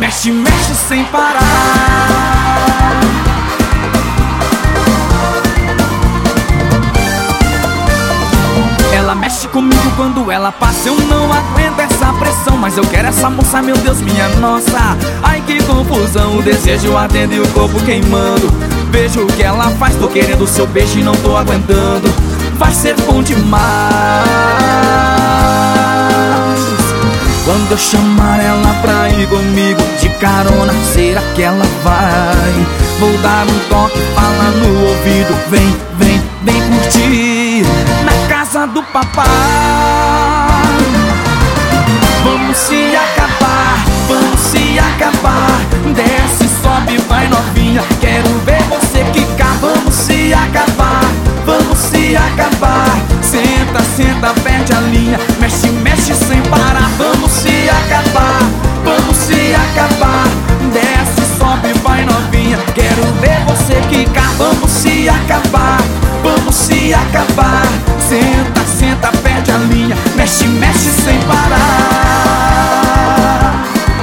mexe, mexe sem parar. Ela mexe comigo quando ela passa, eu não aguento essa pressão. Mas eu quero essa moça, meu Deus, minha nossa. Ai que confusão, o desejo ardendo e o corpo queimando. Vejo o que ela faz, tô querendo o seu beijo e não tô aguentando. Vai ser bom demais. Quando eu chamar ela pra ir comigo de carona, será que ela vai? Vou dar um toque, fala no ouvido. Vem, vem, vem curtir na casa do papai. Vamos se acabar, vamos se acabar. Desce, sobe, vai novinha, quero ver você quicar. Vamos se acabar, vamos se acabar. Senta, senta, perde a linha, mexe, mexe sem parar. Vamos se acabar, vamos se acabar. Desce, sobe, vai novinha, quero ver você quicar. Vamos se acabar, vamos se acabar. Senta, senta, perde a linha, mexe, mexe sem parar.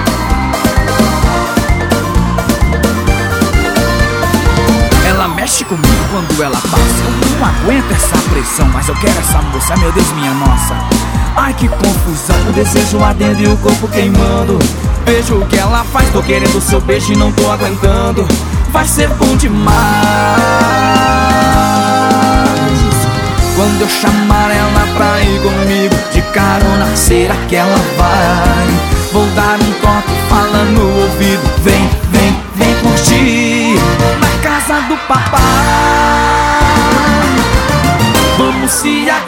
Ela mexe comigo quando ela passa, eu não aguento essa pressão. Mas eu quero essa moça, meu Deus, minha nossa. Ai que confusão, o desejo ardendo e o corpo queimando. Vejo o que ela faz, tô querendo o seu beijo e não tô aguentando. Vai ser bom demais. Quando eu chamar ela pra ir comigo de carona, será que ela vai? Vou dar um toque, fala no ouvido. Vem, vem, vem curtir na casa do papai. Vamos se acabar,